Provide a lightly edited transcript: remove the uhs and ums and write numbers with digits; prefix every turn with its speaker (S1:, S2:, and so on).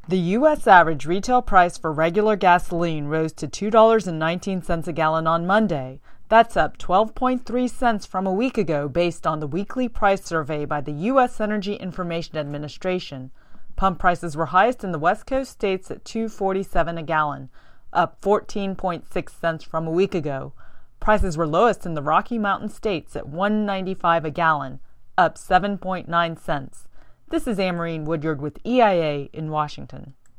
S1: The U.S. average retail price for regular gasoline rose to $2.19 a gallon on Monday. That's up 12.3 cents from a week ago based on the weekly price survey by the U.S. Energy Information Administration. Pump prices were highest in the West Coast states at $2.47 a gallon, up 14.6 cents from a week ago. Prices were lowest in the Rocky Mountain states at $1.95 a gallon, up 7.9 cents. This is Amarine Woodyard with EIA in Washington.